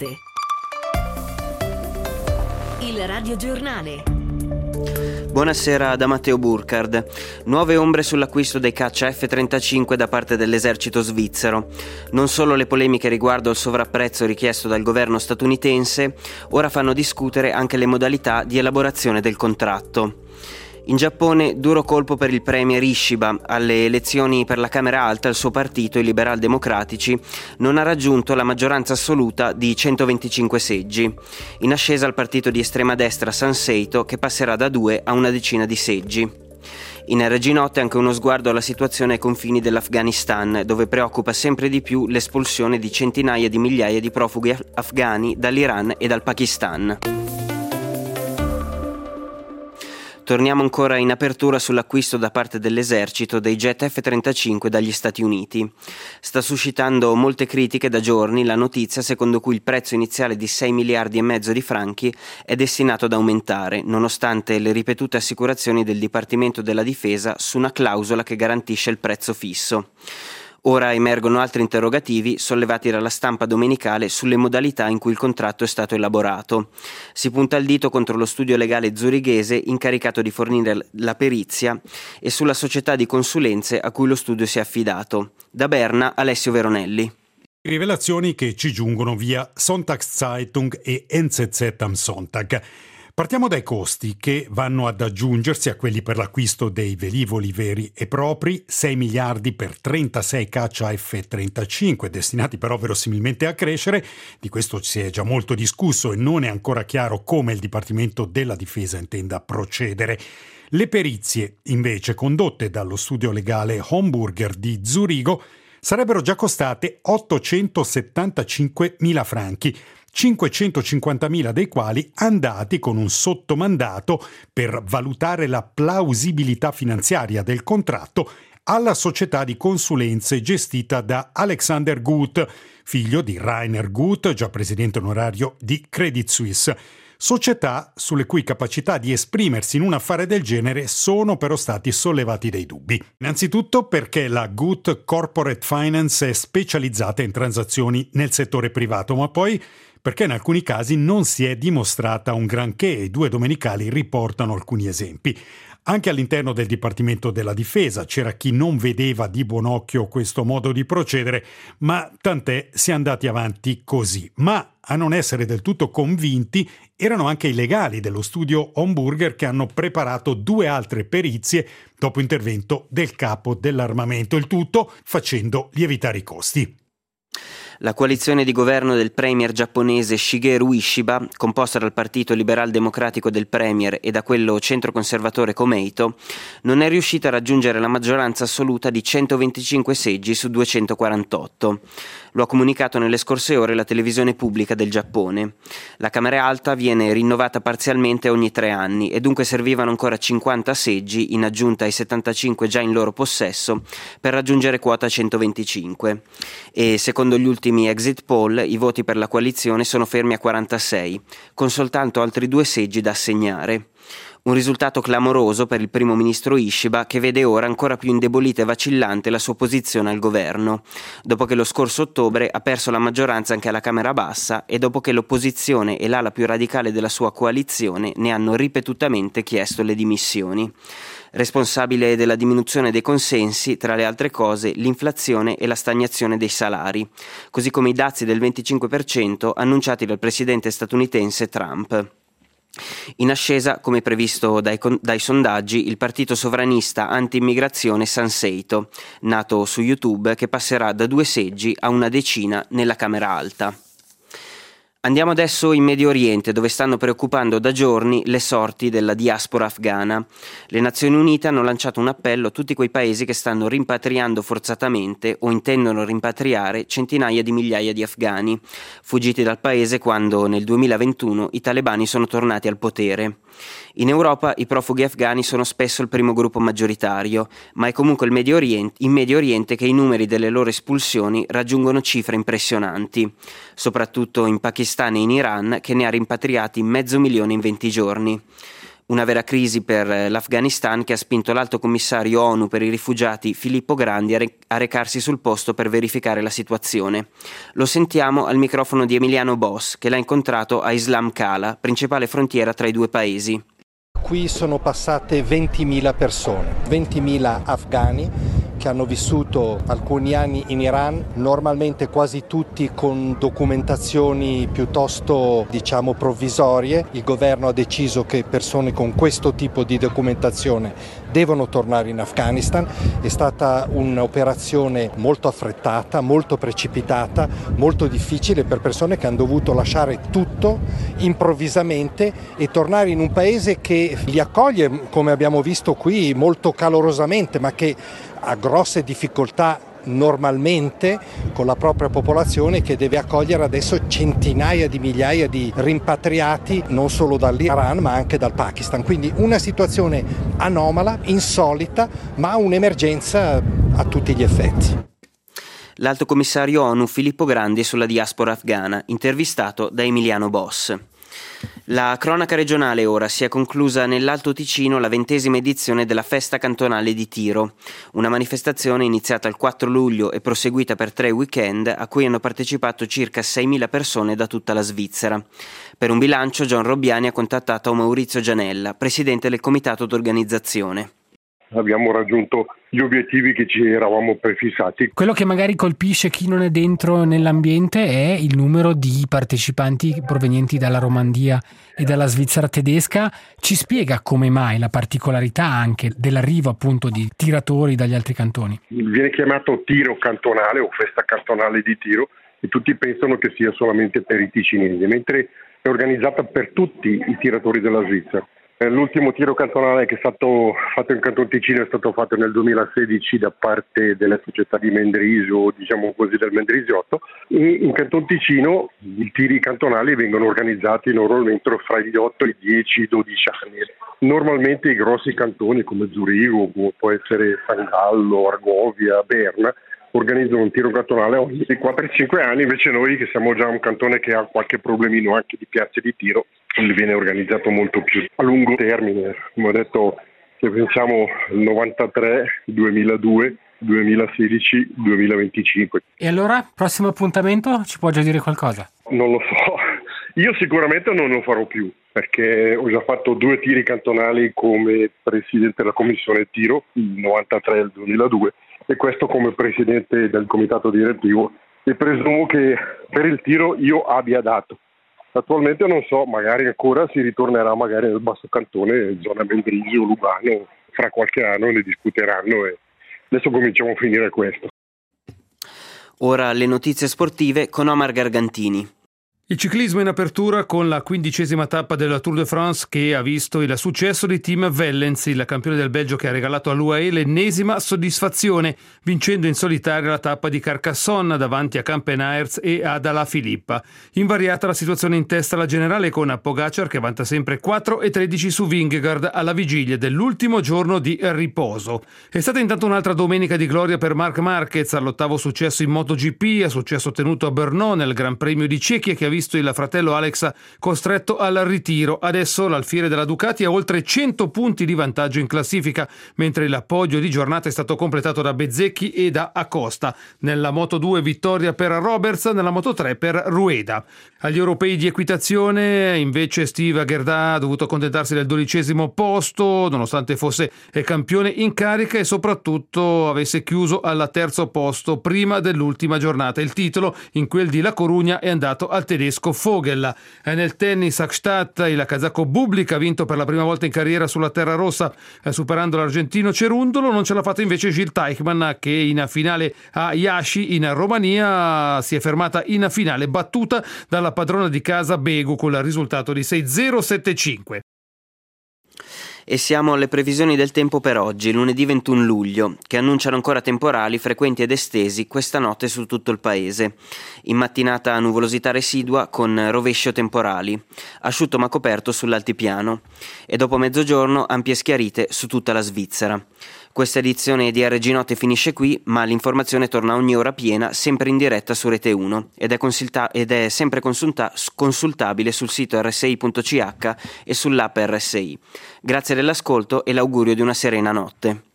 7. Il radiogiornale. Buonasera da Matteo Burkhardt. Nuove ombre sull'acquisto dei caccia F-35 da parte dell'esercito svizzero. Non solo le polemiche riguardo al sovrapprezzo richiesto dal governo statunitense, ora fanno discutere anche le modalità di elaborazione del contratto. In Giappone, duro colpo per il premier Ishiba. Alle elezioni per la Camera Alta il suo partito, i Liberal Democratici, non ha raggiunto la maggioranza assoluta di 125 seggi. In ascesa il partito di estrema destra Sanseito, che passerà da 2 a una decina di seggi. In RG-Notte anche uno sguardo alla situazione ai confini dell'Afghanistan, dove preoccupa sempre di più l'espulsione di centinaia di migliaia di profughi afghani dall'Iran e dal Pakistan. Torniamo ancora in apertura sull'acquisto da parte dell'esercito dei jet F-35 dagli Stati Uniti. Sta suscitando molte critiche da giorni la notizia secondo cui il prezzo iniziale di 6 miliardi e mezzo di franchi è destinato ad aumentare, nonostante le ripetute assicurazioni del Dipartimento della Difesa su una clausola che garantisce il prezzo fisso. Ora emergono altri interrogativi sollevati dalla stampa domenicale sulle modalità in cui il contratto è stato elaborato. Si punta il dito contro lo studio legale zurighese incaricato di fornire la perizia e sulla società di consulenze a cui lo studio si è affidato. Da Berna, Alessio Veronelli. Rivelazioni che ci giungono via Sonntagszeitung e NZZ am Sonntag. Partiamo dai costi che vanno ad aggiungersi a quelli per l'acquisto dei velivoli veri e propri, 6 miliardi per 36 caccia F-35, destinati però verosimilmente a crescere. Di questo si è già molto discusso e non è ancora chiaro come il Dipartimento della Difesa intenda procedere. Le perizie, invece, condotte dallo studio legale Homburger di Zurigo, sarebbero già costate 875.000 franchi, 550.000 dei quali andati con un sottomandato per valutare la plausibilità finanziaria del contratto alla società di consulenze gestita da Alexander Gut, figlio di Rainer Gut, già presidente onorario di Credit Suisse. Società sulle cui capacità di esprimersi in un affare del genere sono però stati sollevati dei dubbi. Innanzitutto perché la Gut Corporate Finance è specializzata in transazioni nel settore privato, ma poi perché in alcuni casi non si è dimostrata un granché e i due domenicali riportano alcuni esempi. Anche all'interno del Dipartimento della Difesa c'era chi non vedeva di buon occhio questo modo di procedere, ma tant'è, si è andati avanti così. Ma a non essere del tutto convinti erano anche i legali dello studio Homburger che hanno preparato 2 altre perizie dopo intervento del capo dell'armamento, il tutto facendo lievitare i costi. La coalizione di governo del premier giapponese Shigeru Ishiba, composta dal partito liberal democratico del premier e da quello centroconservatore Komeito, non è riuscita a raggiungere la maggioranza assoluta di 125 seggi su 248. Lo ha comunicato nelle scorse ore la televisione pubblica del Giappone. La Camera Alta viene rinnovata parzialmente ogni 3 anni e dunque servivano ancora 50 seggi, in aggiunta ai 75 già in loro possesso, per raggiungere quota 125. E secondo gli ultimi exit poll i voti per la coalizione sono fermi a 46, con soltanto altri 2 seggi da assegnare. Un risultato clamoroso per il primo ministro Ishiba, che vede ora ancora più indebolita e vacillante la sua posizione al governo, dopo che lo scorso ottobre ha perso la maggioranza anche alla Camera Bassa e dopo che l'opposizione e l'ala più radicale della sua coalizione ne hanno ripetutamente chiesto le dimissioni. Responsabile della diminuzione dei consensi, tra le altre cose, l'inflazione e la stagnazione dei salari, così come i dazi del 25% annunciati dal presidente statunitense Trump. In ascesa, come previsto dai sondaggi, il partito sovranista anti-immigrazione Sanseito, nato su YouTube, che passerà da 2 seggi a una decina nella Camera Alta. Andiamo adesso in Medio Oriente, dove stanno preoccupando da giorni le sorti della diaspora afghana. Le Nazioni Unite hanno lanciato un appello a tutti quei paesi che stanno rimpatriando forzatamente o intendono rimpatriare centinaia di migliaia di afghani, fuggiti dal paese quando nel 2021 i talebani sono tornati al potere. In Europa i profughi afghani sono spesso il primo gruppo maggioritario, ma è comunque in Medio Oriente che i numeri delle loro espulsioni raggiungono cifre impressionanti, soprattutto in Pakistan e in Iran, che ne ha rimpatriati 500.000 in 20 giorni. Una vera crisi per l'Afghanistan che ha spinto l'Alto Commissario ONU per i rifugiati Filippo Grandi a recarsi sul posto per verificare la situazione. Lo sentiamo al microfono di Emiliano Boss, che l'ha incontrato a Islam Kala, principale frontiera tra i due paesi. Qui sono passate 20.000 persone, 20.000 afghani che hanno vissuto alcuni anni in Iran, normalmente quasi tutti con documentazioni piuttosto, provvisorie. Il governo ha deciso che persone con questo tipo di documentazione devono tornare in Afghanistan. È stata un'operazione molto affrettata, molto precipitata, molto difficile per persone che hanno dovuto lasciare tutto improvvisamente e tornare in un paese che li accoglie, come abbiamo visto qui, molto calorosamente, ma che ha grosse difficoltà normalmente con la propria popolazione, che deve accogliere adesso centinaia di migliaia di rimpatriati non solo dall'Iran ma anche dal Pakistan. Quindi una situazione anomala, insolita, ma un'emergenza a tutti gli effetti. L'Alto Commissario ONU Filippo Grandi sulla diaspora afghana, intervistato da Emiliano Boss. La cronaca regionale ora si è conclusa nell'Alto Ticino la 20ª edizione della Festa Cantonale di Tiro, una manifestazione iniziata il 4 luglio e proseguita per 3 weekend a cui hanno partecipato circa 6.000 persone da tutta la Svizzera. Per un bilancio John Robbiani ha contattato Maurizio Gianella, presidente del comitato d'organizzazione. Abbiamo raggiunto gli obiettivi che ci eravamo prefissati. Quello che magari colpisce chi non è dentro nell'ambiente è il numero di partecipanti provenienti dalla Romandia e dalla Svizzera tedesca. Ci spiega come mai la particolarità anche dell'arrivo appunto di tiratori dagli altri cantoni? Viene chiamato tiro cantonale o festa cantonale di tiro e tutti pensano che sia solamente per i ticinesi, mentre è organizzata per tutti i tiratori della Svizzera. L'ultimo tiro cantonale che è stato fatto in Canton Ticino è stato fatto nel 2016 da parte della società di Mendrisio, diciamo così, del Mendrisiotto, e in Canton Ticino i tiri cantonali vengono organizzati normalmente fra gli 8 e i 10, 12 anni. Normalmente i grossi cantoni come Zurigo, può essere San Gallo, Argovia, Berna, organizzano un tiro cantonale ogni 4-5 anni, invece noi che siamo già un cantone che ha qualche problemino anche di piazze di tiro, viene organizzato molto più a lungo termine. Come ho detto, se pensiamo 93, 2002, 2016, 2025. E allora, prossimo appuntamento, ci può già dire qualcosa? Non lo so, io sicuramente non lo farò più, perché ho già fatto 2 tiri cantonali come presidente della commissione tiro, il 93 e il 2002, e questo come presidente del comitato direttivo, e presumo che per il tiro io abbia dato. Attualmente non so, magari ancora si ritornerà magari nel Basso Cantone, zona Mendrisio, Lugano, fra qualche anno ne discuteranno e adesso cominciamo a finire questo. Ora le notizie sportive con Omar Gargantini. Il ciclismo in apertura con la 15ª tappa della Tour de France che ha visto il successo di Tim Wellens, il campione del Belgio che ha regalato all'UAE l'ennesima soddisfazione, vincendo in solitaria la tappa di Carcassonne davanti a Campenaerts e ad Alaphilippe. Invariata la situazione in testa alla generale con Pogacar che vanta sempre 4,13 su Vingegaard alla vigilia dell'ultimo giorno di riposo. È stata intanto un'altra domenica di gloria per Marc Marquez all'8º successo in MotoGP, successo ottenuto a Brno nel Gran Premio di Cechia che ha visto il fratello Alex costretto al ritiro. Adesso l'alfiere della Ducati ha oltre 100 punti di vantaggio in classifica, mentre il podio di giornata è stato completato da Bezzecchi e da Acosta. Nella Moto2 vittoria per Roberts, nella Moto3 per Rueda. Agli europei di equitazione invece Steve Gerda ha dovuto accontentarsi del 12° posto, nonostante fosse campione in carica e soprattutto avesse chiuso al 3° posto prima dell'ultima giornata. Il titolo in quel di La Corugna è andato al tedesco Vogel. Nel tennis a Gstaad il kazako Bublik ha vinto per la prima volta in carriera sulla terra rossa superando l'argentino Cerundolo. Non ce l'ha fatta invece Gilles Teichmann che in finale a Iași in Romania si è fermata in finale battuta dalla padrona di casa Begu con il risultato di 6-0-7-5. E siamo alle previsioni del tempo per oggi, lunedì 21 luglio, che annunciano ancora temporali frequenti ed estesi questa notte su tutto il paese. In mattinata nuvolosità residua con rovescio temporali, asciutto ma coperto sull'altipiano, e dopo mezzogiorno ampie schiarite su tutta la Svizzera. Questa edizione di RG Notte finisce qui, ma l'informazione torna ogni ora piena, sempre in diretta su Rete 1 ed è sempre consultabile sul sito rsi.ch e sull'app RSI. Grazie dell'ascolto e l'augurio di una serena notte.